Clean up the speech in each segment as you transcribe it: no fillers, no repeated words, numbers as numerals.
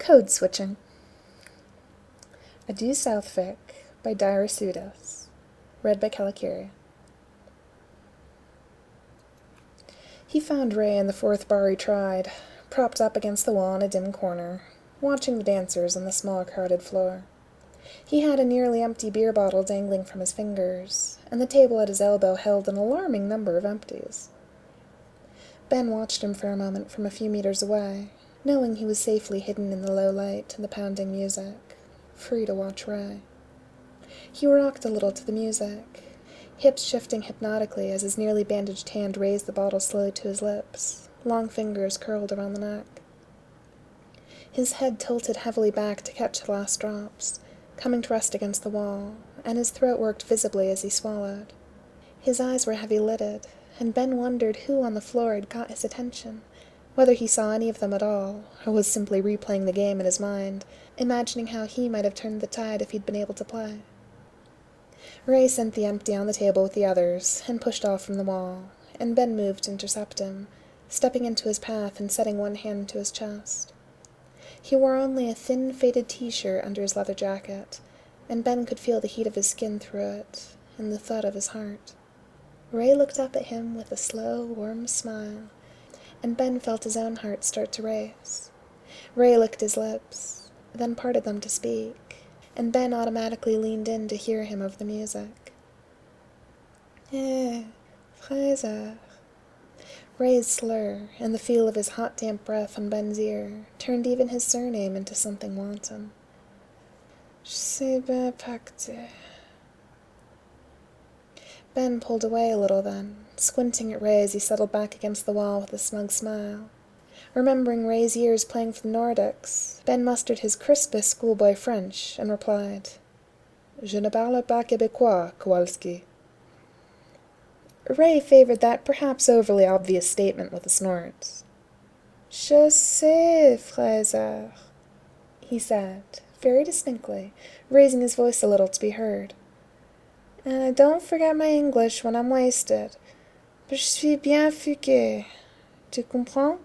Code Switching. Adieu Southwick by Dara Sudas. Read by Kalikiri. He found Ray in the fourth bar he tried, propped up against the wall in a dim corner, watching the dancers on the small crowded floor. He had a nearly empty beer bottle dangling from his fingers, and the table at his elbow held an alarming number of empties. Ben watched him for a moment from a few meters away, knowing he was safely hidden in the low light and the pounding music, free to watch Ray. He rocked a little to the music, hips shifting hypnotically as his nearly bandaged hand raised the bottle slowly to his lips, long fingers curled around the neck. His head tilted heavily back to catch the last drops, coming to rest against the wall, and his throat worked visibly as he swallowed. His eyes were heavy-lidded, and Ben wondered who on the floor had got his attention, whether he saw any of them at all, or was simply replaying the game in his mind, imagining how he might have turned the tide if he'd been able to play. Ray sent the empty on the table with the others, and pushed off from the wall, and Ben moved to intercept him, stepping into his path and setting one hand to his chest. He wore only a thin, faded t-shirt under his leather jacket, and Ben could feel the heat of his skin through it, and the thud of his heart. Ray looked up at him with a slow, warm smile, and Ben felt his own heart start to race. Ray licked his lips, then parted them to speak, and Ben automatically leaned in to hear him over the music. Fraser. Ray's slur, and the feel of his hot, damp breath on Ben's ear, turned even his surname into something wanton. Je sais bien pacté. Ben pulled away a little then, squinting at Ray as he settled back against the wall with a smug smile. Remembering Ray's years playing for the Nordics, Ben mustered his crispest schoolboy French and replied, Je ne parle pas québécois, Kowalski. Ray favored that perhaps overly obvious statement with a snort. Je sais, Fraser, he said, very distinctly, raising his voice a little to be heard. And I don't forget my English when I'm wasted, but je suis bien fugué. Tu comprends?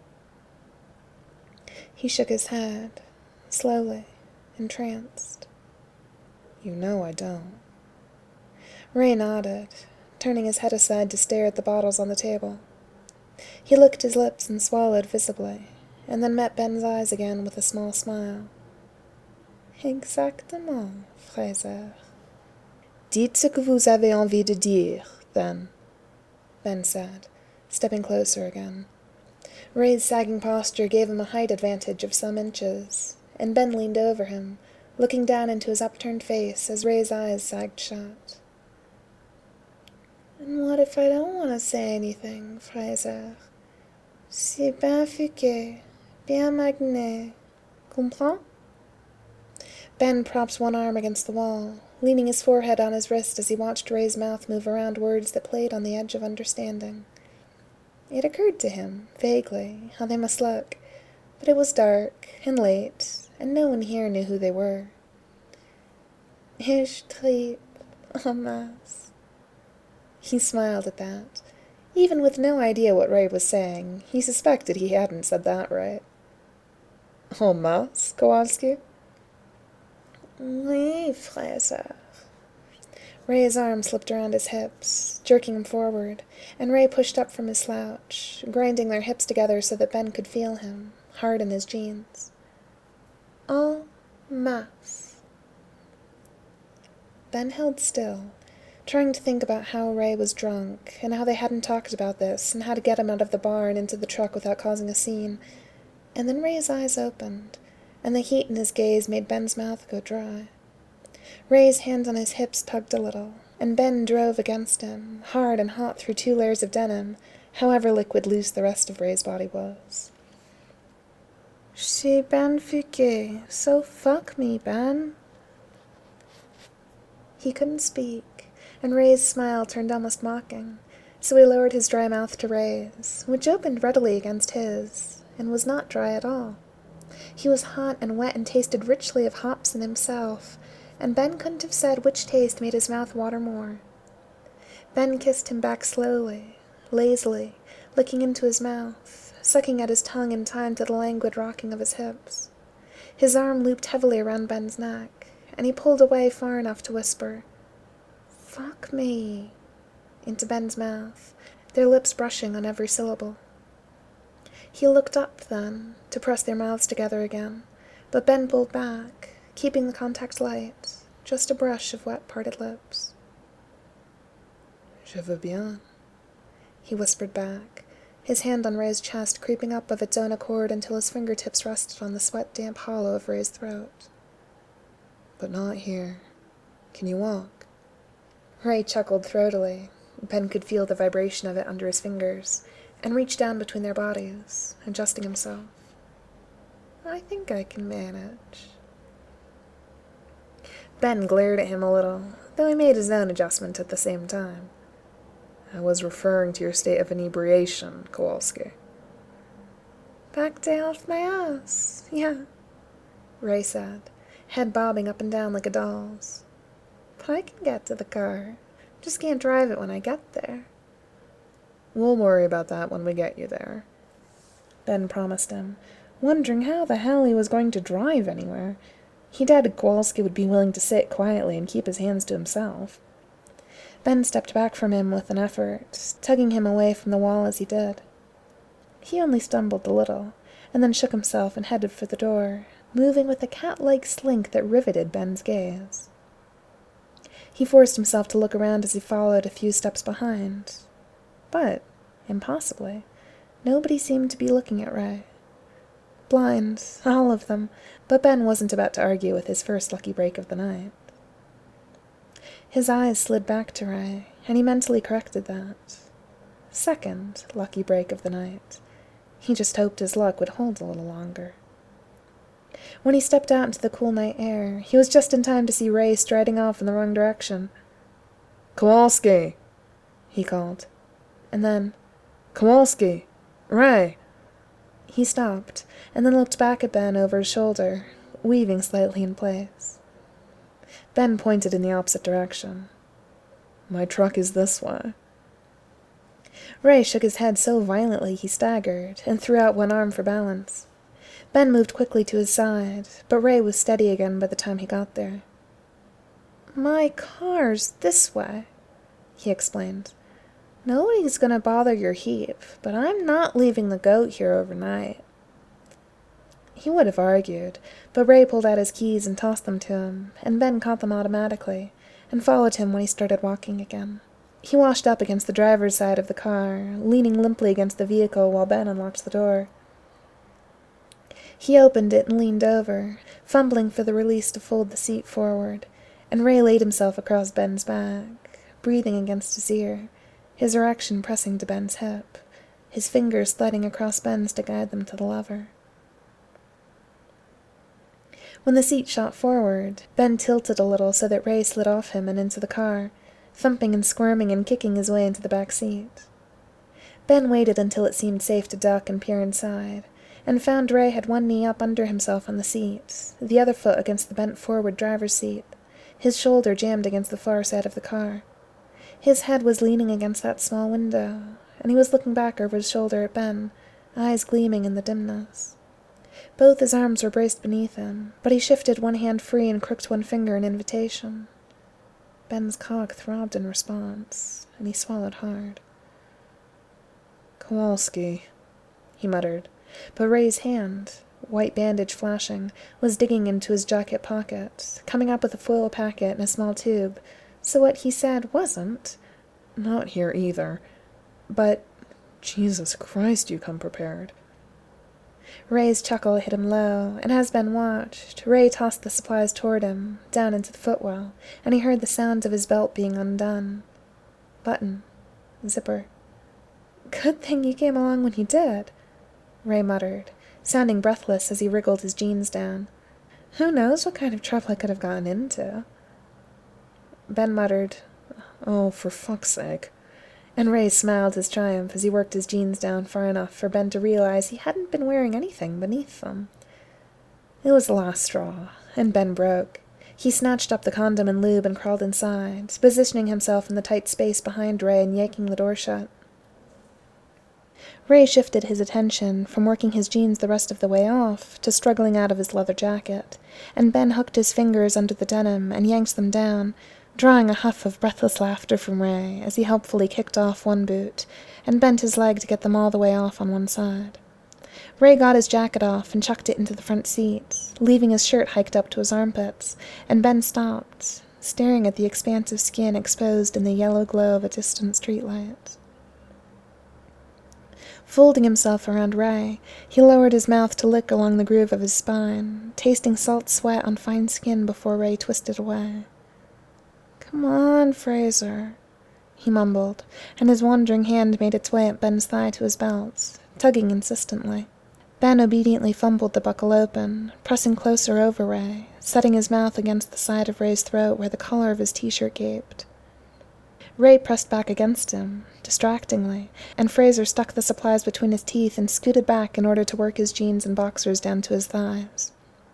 He shook his head, slowly, entranced. You know I don't. Ray nodded, turning his head aside to stare at the bottles on the table. He licked his lips and swallowed visibly, and then met Ben's eyes again with a small smile. Exactement, Fraser. Dites ce que vous avez envie de dire, then, Ben said, stepping closer again. Ray's sagging posture gave him a height advantage of some inches, and Ben leaned over him, looking down into his upturned face as Ray's eyes sagged shut. And what if I don't want to say anything, Fraser? C'est bien fugué, bien magné. Comprends? Ben propped one arm against the wall, leaning his forehead on his wrist as he watched Ray's mouth move around words that played on the edge of understanding. It occurred to him, vaguely, how they must look, but it was dark and late, and no one here knew who they were. Ich trieb en masse. He smiled at that. Even with no idea what Ray was saying, he suspected he hadn't said that right. En masse, Kowalski? Oui, Fraser. Ray's arm slipped around his hips, jerking him forward, and Ray pushed up from his slouch, grinding their hips together so that Ben could feel him, hard in his jeans. En masse. Ben held still, trying to think about how Ray was drunk, and how they hadn't talked about this, and how to get him out of the bar and into the truck without causing a scene. And then Ray's eyes opened, and the heat in his gaze made Ben's mouth go dry. Ray's hand on his hips tugged a little, and Ben drove against him, hard and hot through 2 layers of denim, however liquid loose the rest of Ray's body was. Je suis ben fugué, so fuck me, Ben. He couldn't speak, and Ray's smile turned almost mocking, so he lowered his dry mouth to Ray's, which opened readily against his, and was not dry at all. He was hot and wet and tasted richly of hops and himself, and Ben couldn't have said which taste made his mouth water more. Ben kissed him back slowly, lazily, licking into his mouth, sucking at his tongue in time to the languid rocking of his hips. His arm looped heavily around Ben's neck, and he pulled away far enough to whisper, "Fuck me," into Ben's mouth, their lips brushing on every syllable. He looked up, then, to press their mouths together again, but Ben pulled back, keeping the contact light, just a brush of wet parted lips. "Je veux bien," he whispered back, his hand on Ray's chest creeping up of its own accord until his fingertips rested on the sweat-damp hollow of Ray's throat. "But not here. Can you walk?" Ray chuckled throatily. Ben could feel the vibration of it under his fingers, and reached down between their bodies, adjusting himself. "I think I can manage." Ben glared at him a little, though he made his own adjustment at the same time. "I was referring to your state of inebriation, Kowalski." "Back day off my ass, yeah," Ray said, head bobbing up and down like a doll's. "But I can get to the car. Just can't drive it when I get there." "We'll worry about that when we get you there," Ben promised him, wondering how the hell he was going to drive anywhere. He doubted Kowalski would be willing to sit quietly and keep his hands to himself. Ben stepped back from him with an effort, tugging him away from the wall as he did. He only stumbled a little, and then shook himself and headed for the door, moving with a cat-like slink that riveted Ben's gaze. He forced himself to look around as he followed a few steps behind. But, impossibly, nobody seemed to be looking at Ray. Blind, all of them, but Ben wasn't about to argue with his first lucky break of the night. His eyes slid back to Ray, and he mentally corrected that. Second lucky break of the night. He just hoped his luck would hold a little longer. When he stepped out into the cool night air, he was just in time to see Ray striding off in the wrong direction. "Kowalski!" he called. And then, "Kowalski! Ray!" He stopped, and then looked back at Ben over his shoulder, weaving slightly in place. Ben pointed in the opposite direction. "My truck is this way." Ray shook his head so violently he staggered, and threw out one arm for balance. Ben moved quickly to his side, but Ray was steady again by the time he got there. "My car's this way," he explained. "Nobody's gonna bother your heap, but I'm not leaving the goat here overnight." He would have argued, but Ray pulled out his keys and tossed them to him, and Ben caught them automatically, and followed him when he started walking again. He washed up against the driver's side of the car, leaning limply against the vehicle while Ben unlocked the door. He opened it and leaned over, fumbling for the release to fold the seat forward, and Ray laid himself across Ben's back, breathing against his ear, his erection pressing to Ben's hip, his fingers sliding across Ben's to guide them to the lever. When the seat shot forward, Ben tilted a little so that Ray slid off him and into the car, thumping and squirming and kicking his way into the back seat. Ben waited until it seemed safe to duck and peer inside, and found Ray had one knee up under himself on the seat, the other foot against the bent-forward driver's seat, his shoulder jammed against the far side of the car. His head was leaning against that small window, and he was looking back over his shoulder at Ben, eyes gleaming in the dimness. Both his arms were braced beneath him, but he shifted one hand free and crooked one finger in invitation. Ben's cock throbbed in response, and he swallowed hard. "Kowalski," he muttered, but Ray's hand, white bandage flashing, was digging into his jacket pocket, coming up with a foil packet and a small tube, so what he said wasn't, "Not here either. But, Jesus Christ, you come prepared." Ray's chuckle hit him low, and as Ben watched, Ray tossed the supplies toward him, down into the footwell, and he heard the sound of his belt being undone. Button. Zipper. "Good thing you came along when you did," Ray muttered, sounding breathless as he wriggled his jeans down. "Who knows what kind of trouble I could have gotten into?" Ben muttered, "Oh, for fuck's sake." And Ray smiled his triumph as he worked his jeans down far enough for Ben to realize he hadn't been wearing anything beneath them. It was the last straw, and Ben broke. He snatched up the condom and lube and crawled inside, positioning himself in the tight space behind Ray and yanking the door shut. Ray shifted his attention from working his jeans the rest of the way off to struggling out of his leather jacket, and Ben hooked his fingers under the denim and yanked them down, drawing a huff of breathless laughter from Ray as he helpfully kicked off one boot and bent his leg to get them all the way off on one side. Ray got his jacket off and chucked it into the front seat, leaving his shirt hiked up to his armpits, and Ben stopped, staring at the expansive skin exposed in the yellow glow of a distant streetlight. Folding himself around Ray, he lowered his mouth to lick along the groove of his spine, tasting salt sweat on fine skin before Ray twisted away. "Come on, Fraser," he mumbled, and his wandering hand made its way up Ben's thigh to his belt, tugging insistently. Ben obediently fumbled the buckle open, pressing closer over Ray, setting his mouth against the side of Ray's throat where the collar of his t-shirt gaped. Ray pressed back against him, distractingly, and Fraser stuck the supplies between his teeth and scooted back in order to work his jeans and boxers down to his thighs.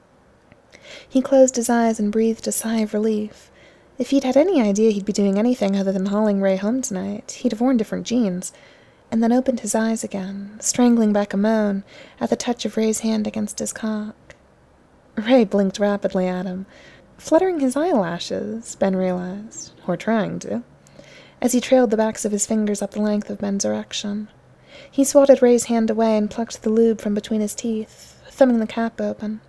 He closed his eyes and breathed a sigh of relief. If he'd had any idea he'd be doing anything other than hauling Ray home tonight, he'd have worn different jeans, and then opened his eyes again, strangling back a moan at the touch of Ray's hand against his cock. Ray blinked rapidly at him, fluttering his eyelashes, Ben realized, or trying to, as he trailed the backs of his fingers up the length of Ben's erection. He swatted Ray's hand away and plucked the lube from between his teeth, thumbing the cap open.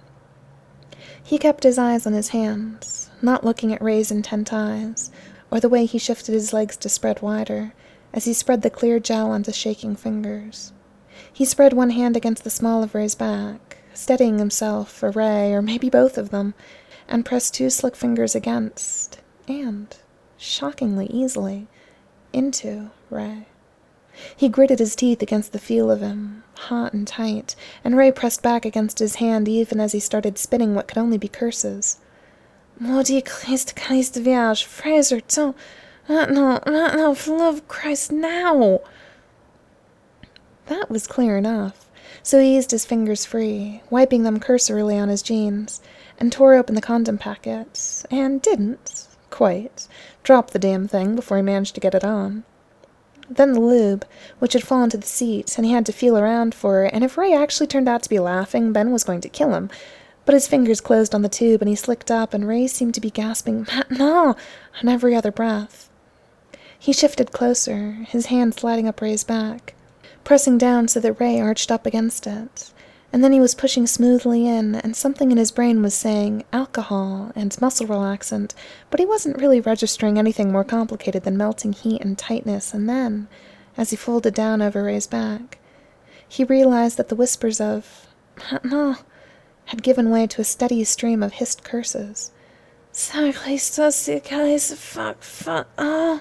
He kept his eyes on his hands, not looking at Ray's intent eyes, or the way he shifted his legs to spread wider, as he spread the clear gel onto shaking fingers. He spread one hand against the small of Ray's back, steadying himself for Ray, or maybe both of them, and pressed two slick fingers against, and, shockingly easily, into Ray. He gritted his teeth against the feel of him, hot and tight, and Ray pressed back against his hand even as he started spitting what could only be curses. "Maudit Christ, Christ Vierge, Fraser, don't... No, for love of Christ, now!" That was clear enough, so he eased his fingers free, wiping them cursorily on his jeans, and tore open the condom packet, and didn't, quite, drop the damn thing before he managed to get it on. Then the lube, which had fallen to the seat, and he had to feel around for it, and if Ray actually turned out to be laughing, Ben was going to kill him. But his fingers closed on the tube, and he slicked up, and Ray seemed to be gasping, "No!" on every other breath. He shifted closer, his hand sliding up Ray's back, pressing down so that Ray arched up against it. And then he was pushing smoothly in, and something in his brain was saying alcohol and muscle relaxant, but he wasn't really registering anything more complicated than melting heat and tightness, and then, as he folded down over Ray's back, he realized that the whispers of, "No," had given way to a steady stream of hissed curses. Fuck, oh.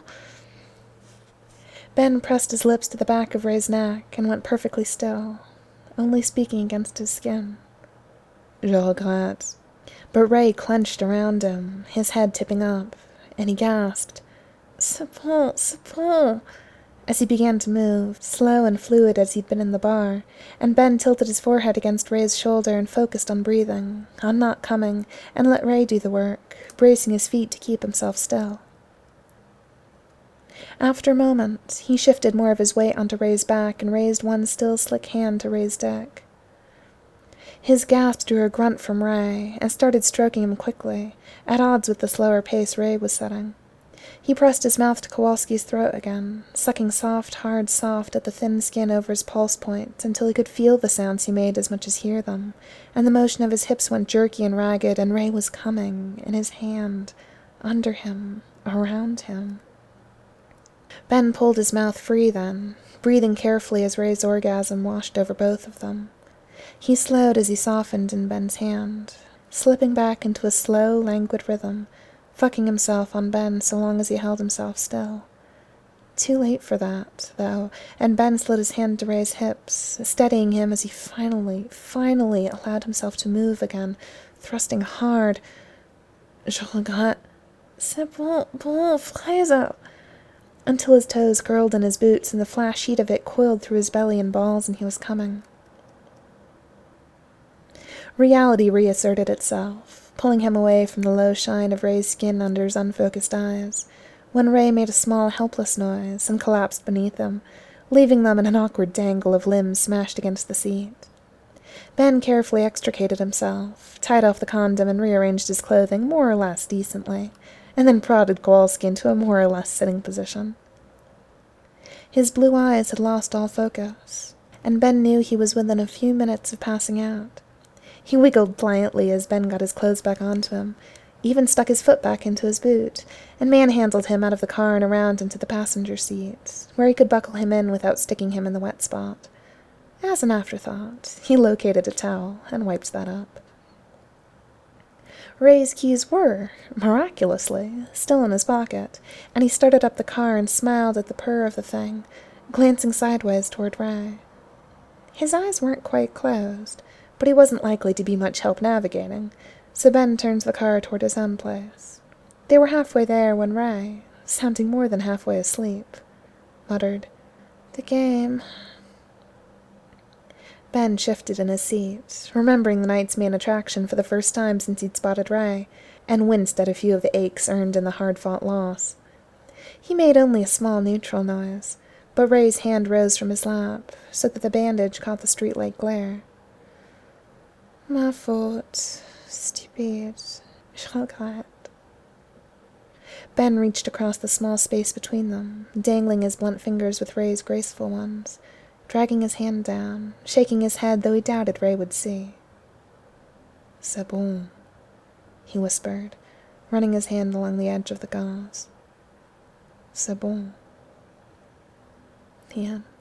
Ben pressed his lips to the back of Ray's neck and went perfectly still, only speaking against his skin. "Je regrette." But Ray clenched around him, his head tipping up, and he gasped, C'est bon, as he began to move, slow and fluid as he'd been in the bar, and Ben tilted his forehead against Ray's shoulder and focused on breathing, on not coming, and let Ray do the work, bracing his feet to keep himself still. After a moment, he shifted more of his weight onto Ray's back and raised one still slick hand to Ray's dick. His gasp drew a grunt from Ray, and started stroking him quickly, at odds with the slower pace Ray was setting. He pressed his mouth to Kowalski's throat again, sucking soft at the thin skin over his pulse point until he could feel the sounds he made as much as hear them, and the motion of his hips went jerky and ragged, and Ray was coming, in his hand, under him, around him. Ben pulled his mouth free then, breathing carefully as Ray's orgasm washed over both of them. He slowed as he softened in Ben's hand, slipping back into a slow, languid rhythm, fucking himself on Ben so long as he held himself still. Too late for that, though, and Ben slid his hand to Ray's hips, steadying him as he finally allowed himself to move again, thrusting hard. Je regrette. C'est bon, Fraser. Until his toes curled in his boots and the flash heat of it coiled through his belly and balls and he was coming. Reality reasserted itself, pulling him away from the low shine of Ray's skin under his unfocused eyes, when Ray made a small, helpless noise and collapsed beneath him, leaving them in an awkward tangle of limbs smashed against the seat. Ben carefully extricated himself, tied off the condom, and rearranged his clothing more or less decently, and then prodded Kowalski into a more or less sitting position. His blue eyes had lost all focus, and Ben knew he was within a few minutes of passing out. He wiggled pliantly as Ben got his clothes back onto him, even stuck his foot back into his boot, and manhandled him out of the car and around into the passenger seat, where he could buckle him in without sticking him in the wet spot. As an afterthought, he located a towel and wiped that up. Ray's keys were, miraculously, still in his pocket, and he started up the car and smiled at the purr of the thing, glancing sideways toward Ray. His eyes weren't quite closed, but he wasn't likely to be much help navigating, so Ben turned the car toward his own place. They were halfway there when Ray, sounding more than halfway asleep, muttered, "The game." Ben shifted in his seat, remembering the night's main attraction for the first time since he'd spotted Ray, and winced at a few of the aches earned in the hard-fought loss. He made only a small neutral noise, but Ray's hand rose from his lap, so that the bandage caught the streetlight glare. "My fault. Stupid. Je regrette." Ben reached across the small space between them, dangling his blunt fingers with Ray's graceful ones, dragging his hand down, shaking his head though he doubted Ray would see. "C'est bon," he whispered, running his hand along the edge of the gauze. "C'est bon." The end.